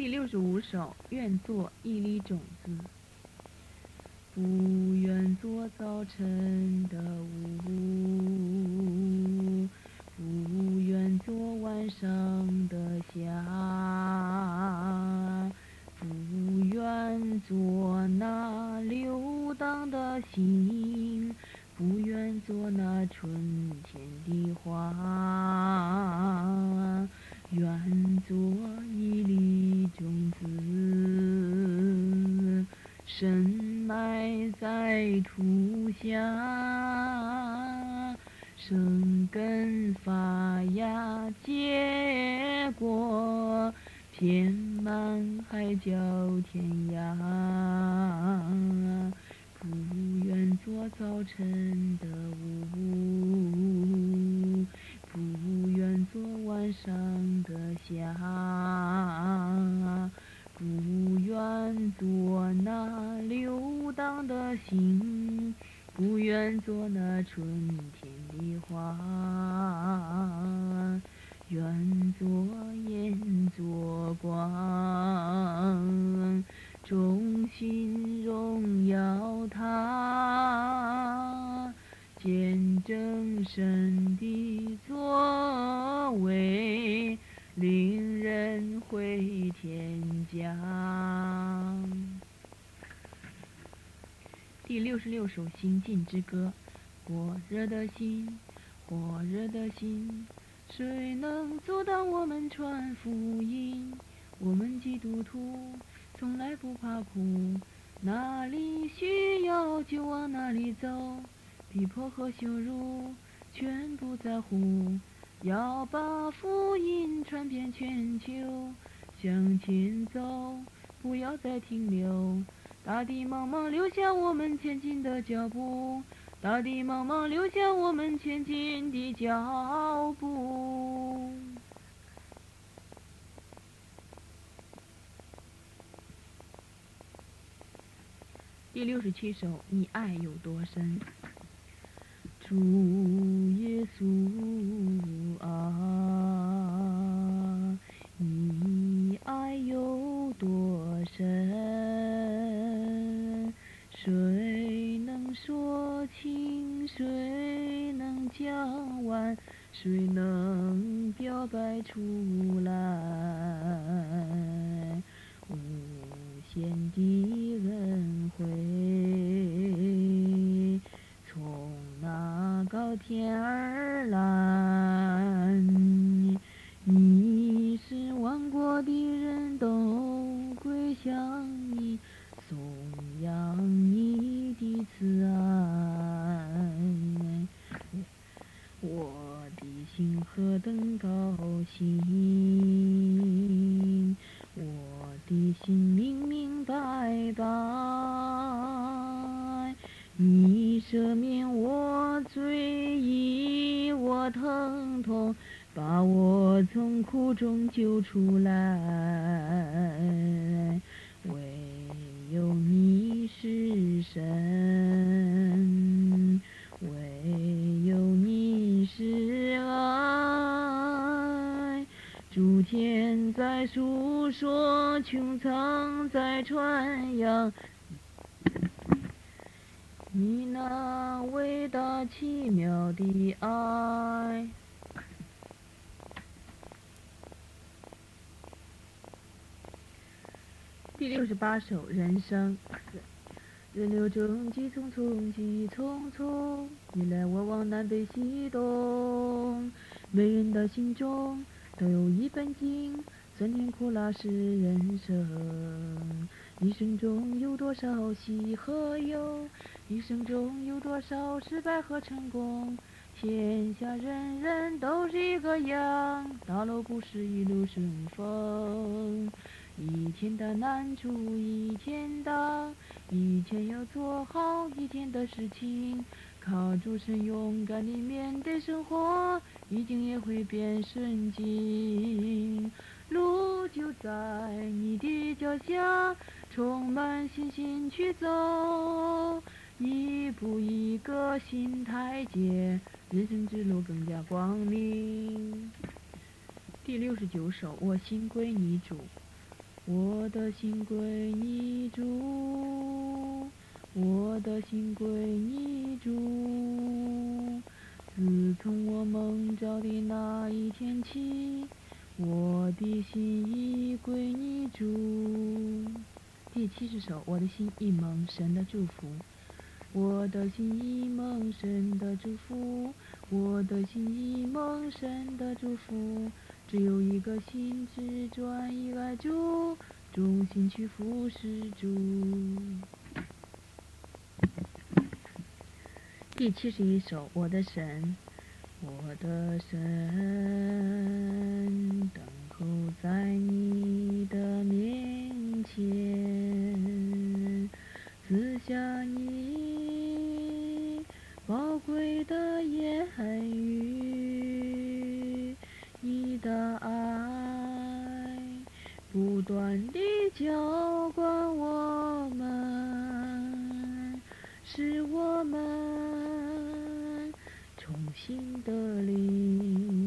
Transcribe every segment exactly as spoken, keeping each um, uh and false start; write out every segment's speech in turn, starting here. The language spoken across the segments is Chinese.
第六十五首，愿做一粒种子。不愿做早晨的雾，不愿做晚上的霞，不愿做那流荡的星，不愿做那春天的花，愿做一粒种子，深埋在土下，生根发芽结果，遍满海角天涯。不愿做早晨的雾，不愿做晚上的霞，不愿做那流荡的星，不愿做那春天的花，愿做烟做光，衷心荣耀他，见证神的作为，令人回天家。第六十六首，心境之歌。火热的心，火热的心，谁能阻挡我们传福音？我们基督徒从来不怕苦，哪里需要就往哪里走，逼迫和羞辱全不在乎，要把福音传遍全球，向前走，不要再停留。大地茫茫留下我们前进的脚步，大地茫茫留下我们前进的脚步。第六十七首，你爱有多深？主耶稣啊，你爱有多深？谁能说清？谁能讲完？谁能表白出来？无限的恩惠，从那高天而来，你是万国的人都归向你，颂扬你的慈爱。我的心何等高兴，我的心明明白白，你赦免我罪意，我疼痛，把我从苦中救出来。唯有你是神，唯有你是爱，诸天在述说，穹苍在传扬，你那伟大奇妙的爱。第六十八首，人生。人流中急匆匆，急匆匆，你来我往，南北西东。每人的心中都有一本经，酸甜苦辣是人生。一生中有多少喜和忧？一生中有多少失败和成功？天下人人都是一个样，大路不是一路顺风。一天的难处一天当，一天要做好一天的事情，靠主神勇敢地面对生活，一定也会变顺境。路就在你的脚下，充满信心去走，一步一个新台阶，人生之路更加光明。第六十九首，我心归你主。 我的心归你主，我的心归你主。自从我蒙召的那一天起，我的心已归你主。第七十首，我的心已蒙神的祝福。我的心已蒙神的祝福，我的心已蒙神的祝福。只有一个心，只专一爱主，忠心去服侍主。第七十一首，我的神，我的神，等候在你的面前，赐下你宝贵的言语，你的爱不断地浇灌我们，使我们重新得力。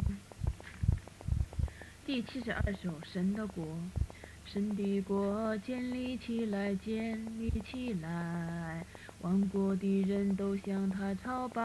第七十二首，神的国。神的国建立起来，建立起来，万国的人都向他朝拜。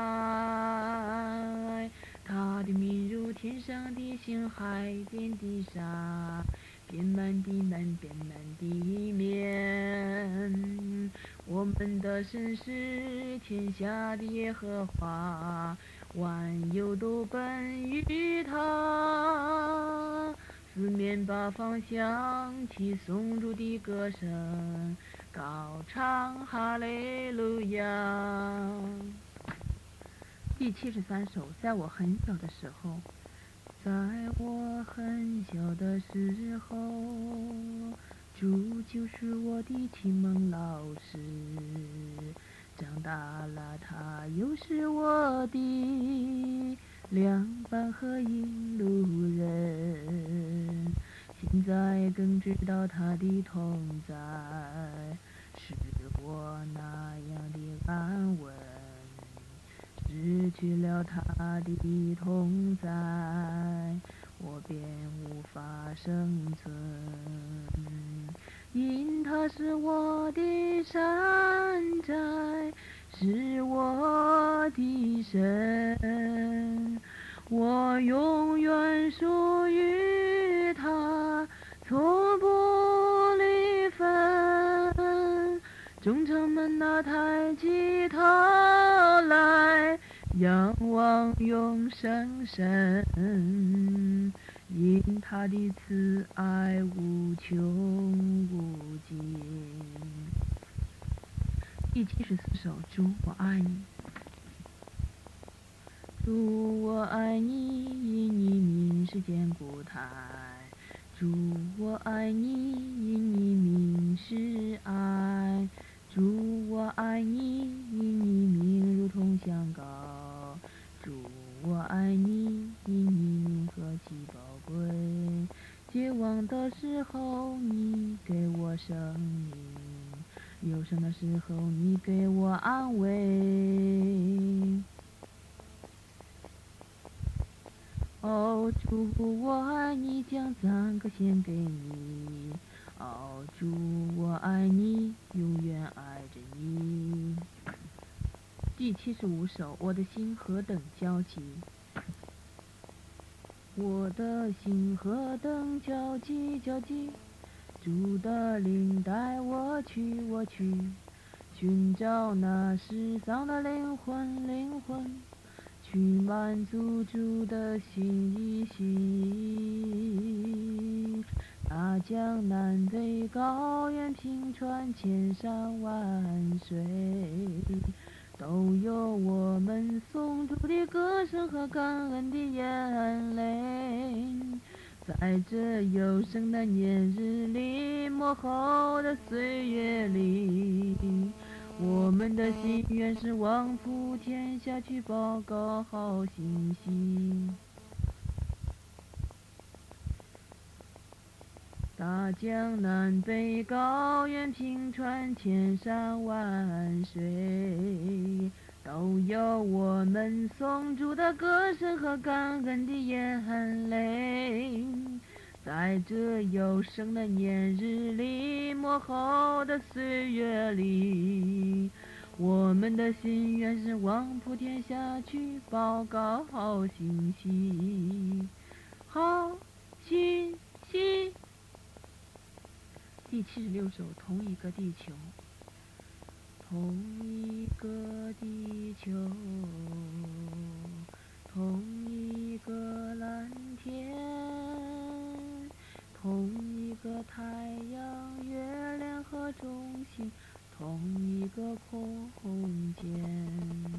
他的名如天上的星，海边的沙，遍满地满，遍满地面。我们的神是天下的耶和华，万有都本于他。四面八方响起颂主的歌声，高唱哈利路亚。第七十三首，在我很小的时候，在我很小的时候，主就是我的启蒙老师。长大了，他又是我的良伴和引路人。现在更知道他的同在，是我那样的安稳。失去了他的同在，我便无法生存。因他是我的山寨，是我的神，我永远属于他，从不离分。众城门那抬起头来，仰望永生神，因他的慈爱无穷无尽。第七十四首，主我爱你。主我爱你，因你名是坚固台。主我爱你，因你名是爱。主我爱你，因你名如同香膏。主我爱你，因你名何其宝贵。绝望的时候，你给我生命；忧伤的时候，你给我安慰。哦，主我爱你，将赞歌献给你。哦，主我爱你，永远爱着你。第七十五首，我的心何等焦急，我的心何等焦急焦急。主的灵带我去，我去寻找那失丧的灵魂，灵魂。去满足主的心意心，大江南北高原平川千山万水，都有我们颂主的歌声和感恩的眼泪。在这有生的年日里，幕后的岁月里，我们的心愿是往普天下去报告好信息。大江南北高原平川千山万水，都有我们颂主的歌声和感恩的眼泪。 在这有生的年日里，末后的岁月里，我们的心愿是往普天下去报告好信息，好信息。第七十六首，同一个地球。同一个地球，同一个蓝天，同一个太阳、月亮和中心，同一个空间。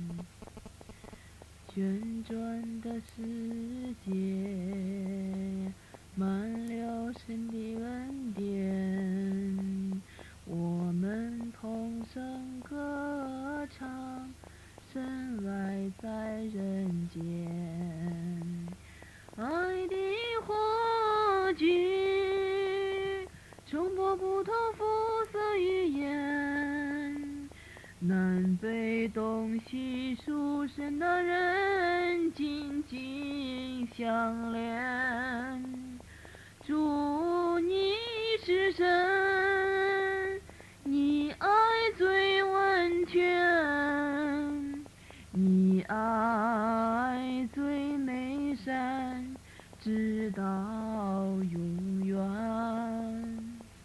旋转的世界，满了神的恩典。我们同声歌唱，神爱在人间。爱的火炬，冲破不同肤色语言，南北东西属神的人紧紧相连。主你是神，你爱最完全，你爱最美善，直到永远。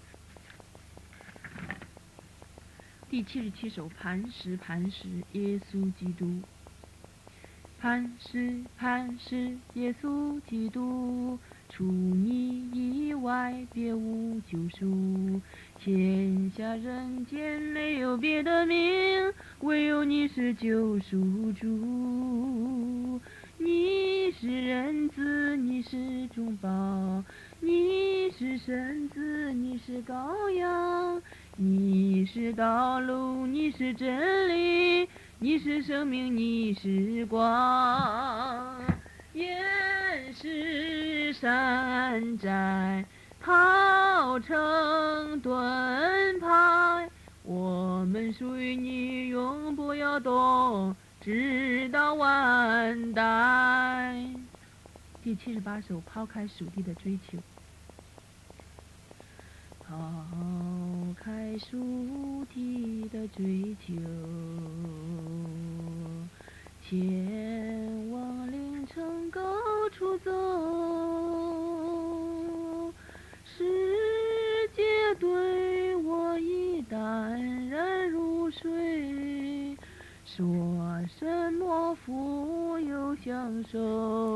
第七十七首，磐石磐石，耶稣基督。磐石磐石，耶稣基督，除你以外别无救赎，天下人间没有别的名，唯有你是救赎主。你是人子，你是中保，你是神子，你是羔羊，你是道路，你是真理，你是生命，你是光。岩石山寨，陶城盾牌，我们属于你，永不摇动，直到万代。第七十八首，抛开属地的追求。抛开属地的追求，前往凌晨高处走。世界对我已淡然如水，说什么富有享受，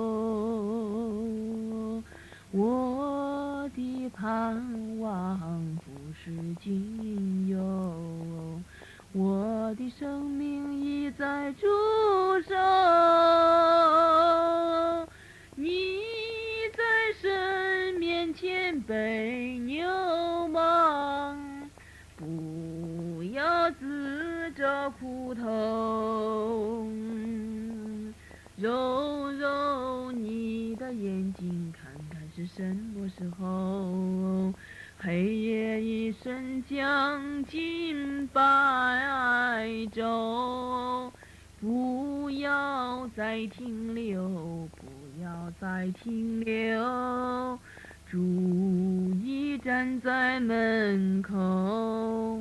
我的盼望不是仅有，我的生命已在主手。你在神面前被牛虻，不要自找苦头，揉揉你的眼睛，看看是什么时候，黑夜已深将近白昼，不要再停留，不要再停留，主已站在门口。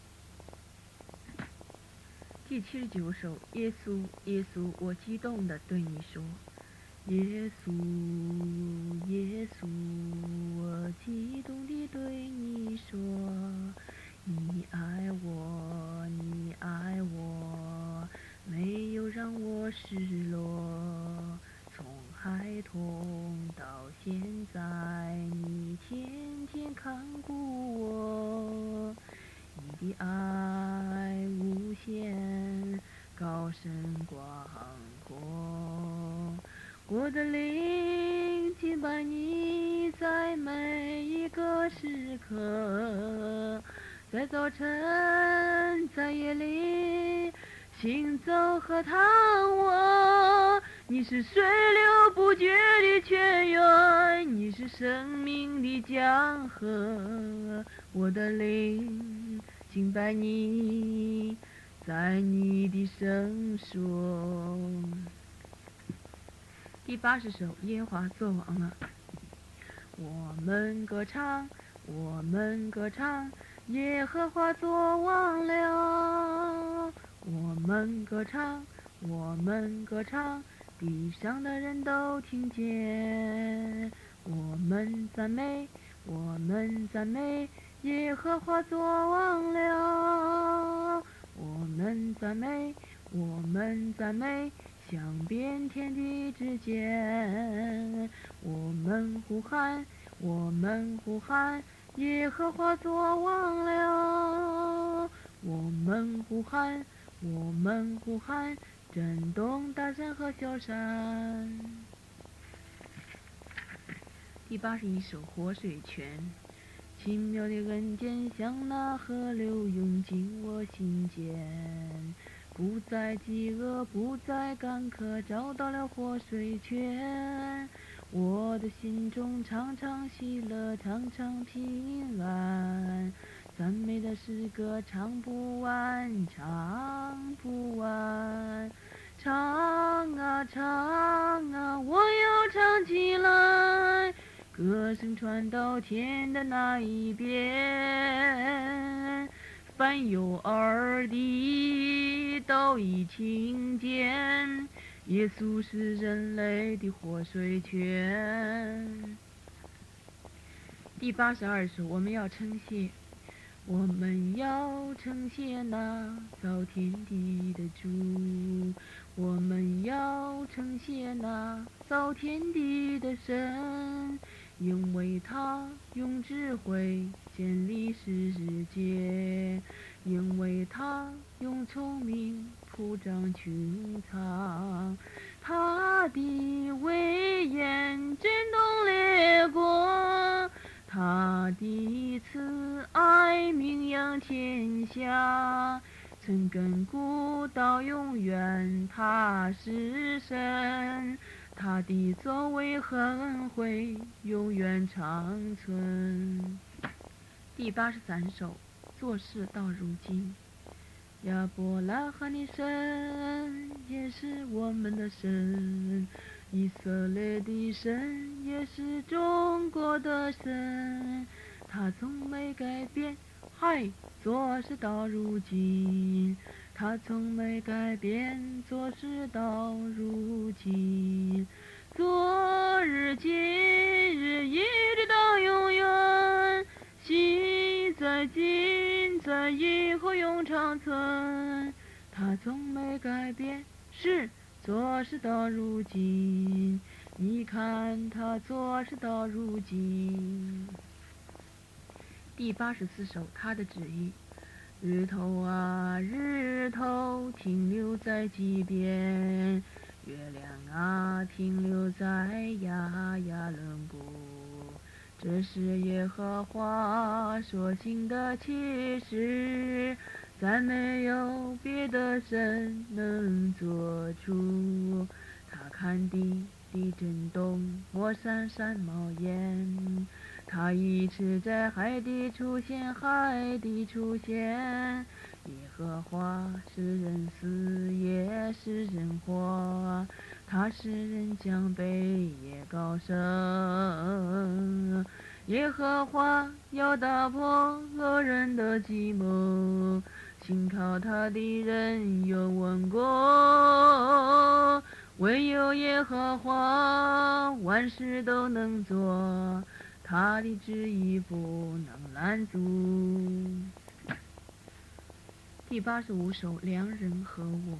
第七十九首，耶稣，耶稣，我激动地对你说，耶稣，耶稣，我激动地对你说，你爱我，你爱我，没有让我失落，从孩童到现在，你天天看顾我，你的爱无限，高深广阔，我的灵敬拜你，在每一个时刻，在早晨，在夜里，行走和探望。你是水流不绝的泉源，你是生命的江河，我的灵敬拜你，在你的圣所。第八十首，耶和华作王了， 我们歌唱，我们歌唱，耶和华作王了。我们歌唱，我们歌唱，地上的人都听见。我们赞美，我们赞美，耶和华作王了。我们赞美，我们赞美，响遍天地之间。我们呼喊，我们呼喊，耶和华作王了。我们呼喊，我们呼喊，震动大山和小山。第八十一首活水泉。奇妙的恩典像那河流涌进我心间，不再饥饿，不再干渴，找到了活水泉。我的心中常常喜乐，常常平安，赞美的诗歌唱不完，唱不完。唱啊唱啊，我要唱起来，歌声传到天的那一边，凡有耳的都已听见，耶稣是人类的活水泉。第八十二首，我们要称谢，我们要称谢那造天地的主，我们要称谢那造天地的神，因为他用智慧建立世界，因为他用聪明铺张穹苍，他的威严震动列国，他的慈爱名扬天下，从亘古到永远，他是神，他的作为和恩惠永远长存。第八十三首，做事到如今。亚伯拉罕的神也是我们的神，以色列的神也是中国的神，他从没改变，嗨，做事到如今，他从没改变，做事到如今。昨日今日一直到永远，昔在今在以后永长存，他从没改变，是做事到如今，你看他做事到如今。第八十四首，他的旨意。日头啊日头，停留在极边，月亮啊停留在亚亚伦谷，这是耶和华所行的奇事，再没有别的神能做主。他看地地震动，火山山冒烟，他一直在海底出现，海底出现。耶和华使人死，也使人活，他使人降卑，也高升。耶和华要打破恶人的计谋，信靠他的人有稳国。唯有耶和华万事都能做，他的旨意不能拦阻。第八十五首，良人和我。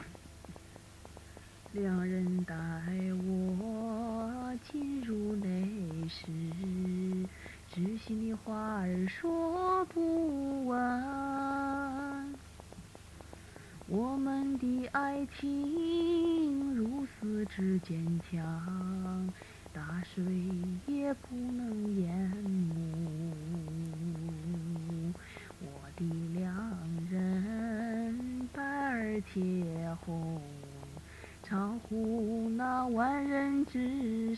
良人带我进入内室，知心的话儿说不完。我们的爱情如丝之坚强，大水也不能淹没。我的良人白而铁红，超乎那万人之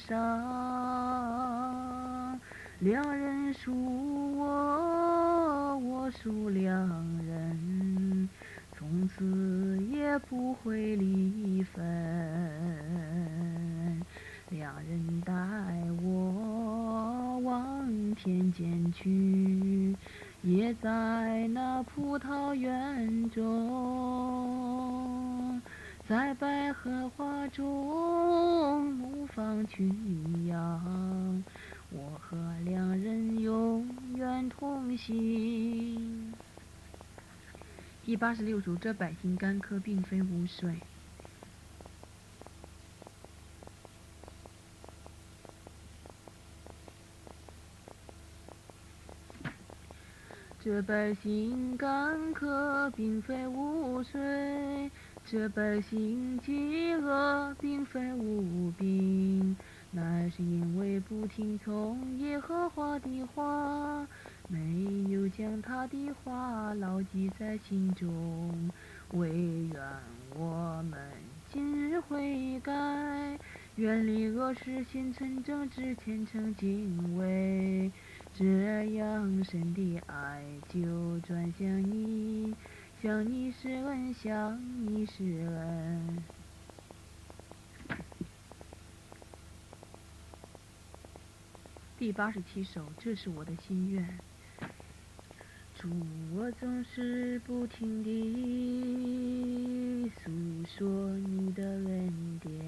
上。良人属我，我属良人，从此也不会离分。良人带我田间去，也在那葡萄园中，在百合花中牧放群羊，我和良人永远同行。第八十六首，这百姓干渴，并非无水。这百姓干渴，并非无水；这百姓饥饿，并非无病，乃是因为不听从耶和华的话，没有将他的话牢记在心中。惟愿我们今日悔改，远离恶事，心存正直，虔诚敬畏，这样神的爱就转向你，向你施恩，向你施恩。第八十七首，这是我的心愿。主，我总是不停地诉说你的恩典，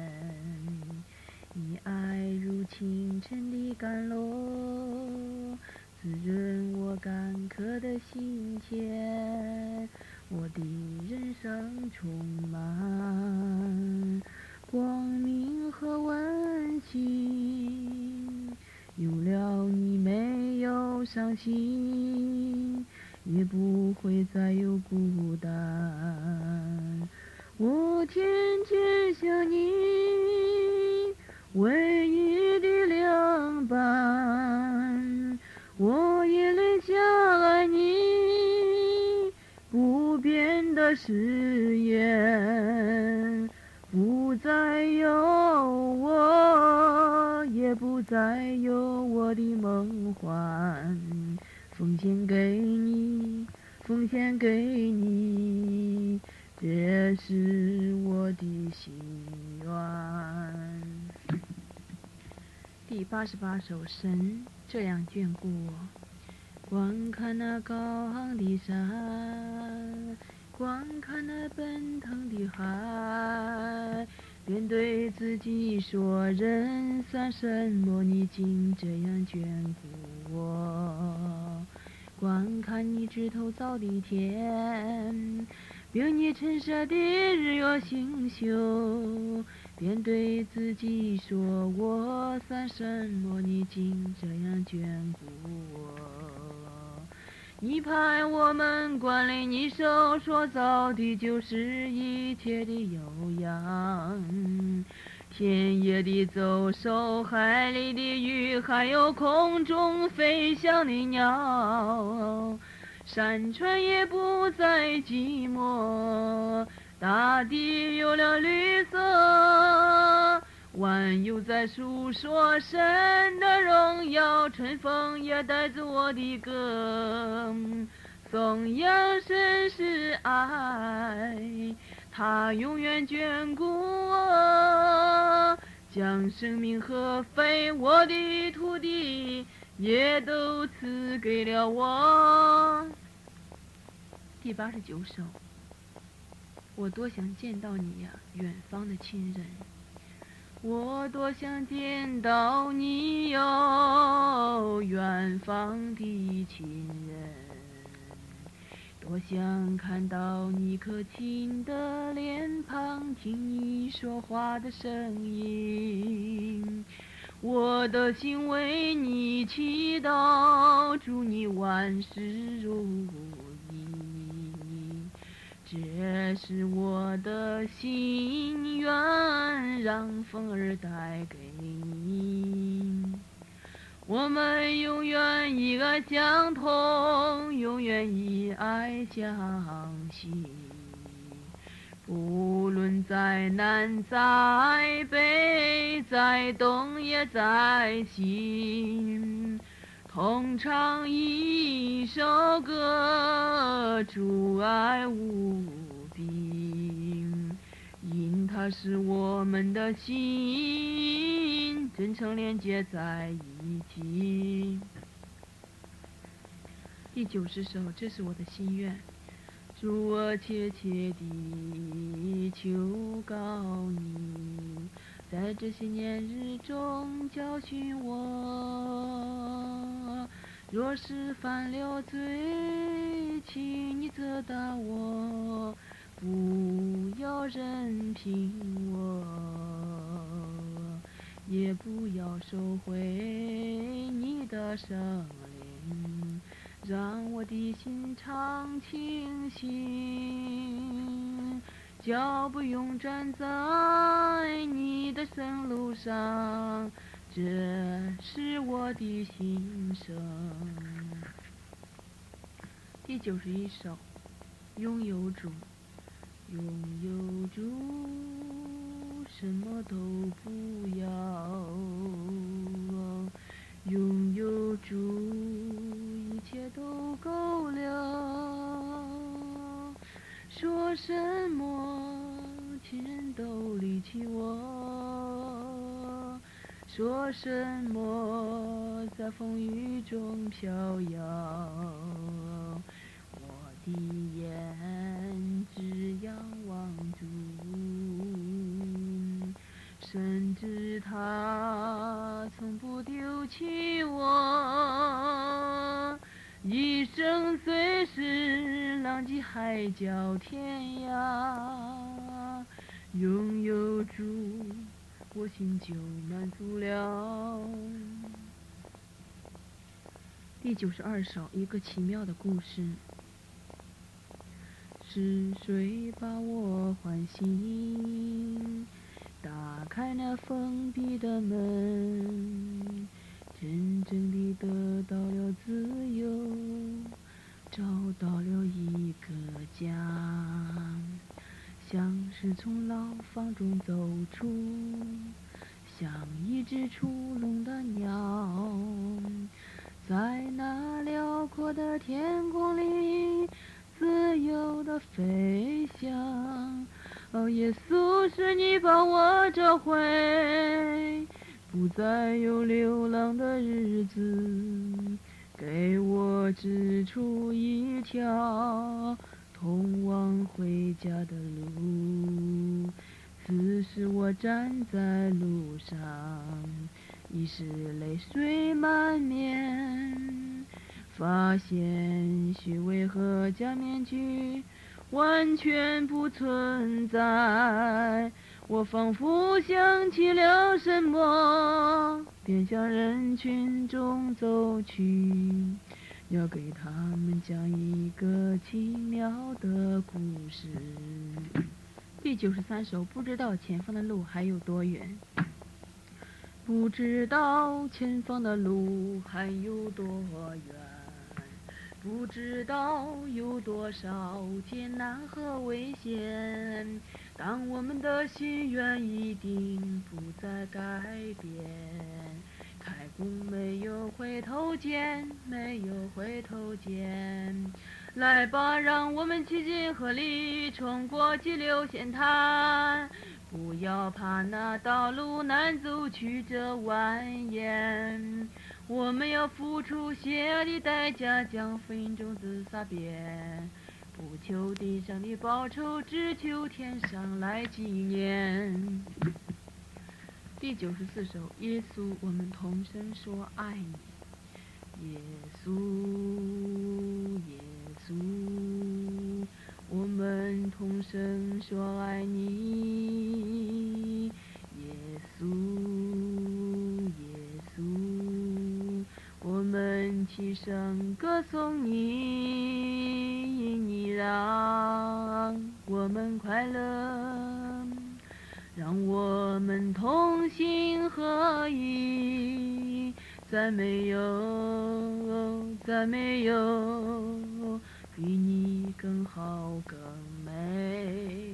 你爱如清晨的甘露，滋润我干渴的心田。我的人生充满光明和温馨，有了你没有伤心，也不会再有孤单。我天天想你，唯一的良伴，我眼泪加爱你，不变的誓言，不再有我，也不再有我的梦幻，奉献给你，奉献给你，这是我的心愿。第八十八首，神这样眷顾我。观看那高昂的山，观看那奔腾的海，便对自己说：人算什么？你竟这样眷顾我。观看你指头造的天，并你陈设的日月星宿，便对自己说：我算什么？你竟这样眷顾我。你派我们管理你手所造的，就是一切的有养，田野的走兽，海里的鱼，还有空中飞翔的鸟。山川也不再寂寞，大地有了绿色，万有在述说神的荣耀，春风也带着我的歌，颂扬神是爱，他永远眷顾我，将生命和肥沃的土地也都赐给了我。第八十九首，我多想见到你呀，远方的亲人。我多想见到你哟，远方的亲人，多想看到你可亲的脸庞，听你说话的声音。我的心为你祈祷，祝你万事如意，这是我的心愿，让风儿带给你。我们永远以爱相通，永远以爱相惜，不论在南在北，在东也在西，同唱一首歌，主爱无比，因它使我们的心真诚连接在一起。 第九十首，这是我的心愿。主，我切切地求告你，在这些年日中教训我。若是犯了罪，请你责打我，不要任凭我，也不要收回你的圣灵，让我的心常清醒，脚不用站在你的圣路上，这是我的心声。第九十一首，拥有主，拥有主，什么都不要，拥有主，一切都够了。说什么亲人都离弃我，说什么在风雨中飘摇，我的眼只仰望主，深知他从不丢弃我。一生虽是浪迹海角天涯，拥有主，我心就满足了。第九十二首，一个奇妙的故事。是谁把我唤醒，打开那封闭的门，真正地得到了自由，找到了一个家，像是从牢房中走出，像一只出笼的鸟，在那辽阔的天空里自由地飞翔。哦，耶稣，是你把我找回，不再有流浪的日子，给我指出一条通往回家的路。此时我站在路上，已是泪水满面，发现虚伪和假面具完全不存在。我仿佛想起了什么，便向人群中走去，要给他们讲一个奇妙的故事。第九十三首，不知道前方的路还有多远，不知道前方的路还有多远，不知道有多少艰难和危险，但我们的心愿一定不再改变。开弓没有回头箭，没有回头箭，来吧，让我们齐心合力冲过激流险滩，不要怕那道路难走曲折蜿蜒，我们要付出血的代价，将福音种子撒遍，不求地上的报酬，只求天上来纪念。第九十四首，耶稣，我们同声说爱你。耶稣，耶稣，我们同声说爱你。耶稣，耶稣，我们齐声歌颂你，因你让我们快乐，让我们同心合意，再没有，再没有比你更好更美。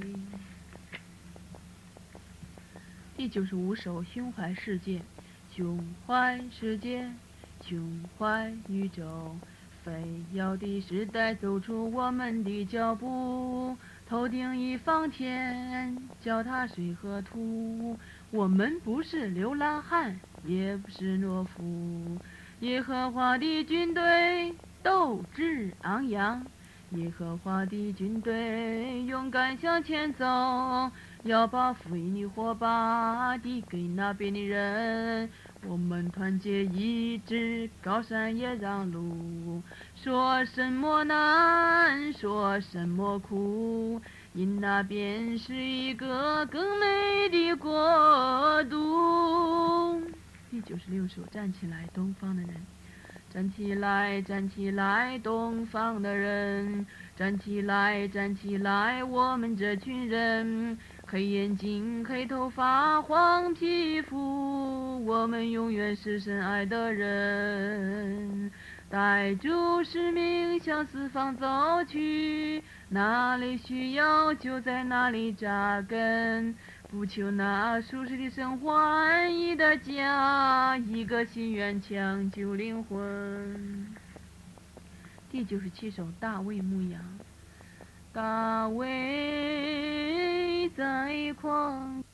第九十五首，胸怀世界，胸怀世界，胸怀宇宙，飞跃的时代，走出我们的脚步，头顶一方天，脚踏水和土。我们不是流浪汉，也不是懦夫，耶和华的军队斗志昂扬。耶和华的军队勇敢向前走，要把福音的火把递给那边的人。我们团结一致，高山也让路。说什么难，说什么苦，因那边是一个更美的国度。第九十六首，站起来，东方的人。站起来，站起来，东方的人！站起来，站起来，我们这群人！黑眼睛，黑头发，黄皮肤，我们永远是神爱的人。带住使命向四方走去，哪里需要就在哪里扎根。不求那舒适的生活，安逸的家，一个心愿抢救灵魂。第九十七首，大卫牧羊。大卫在旷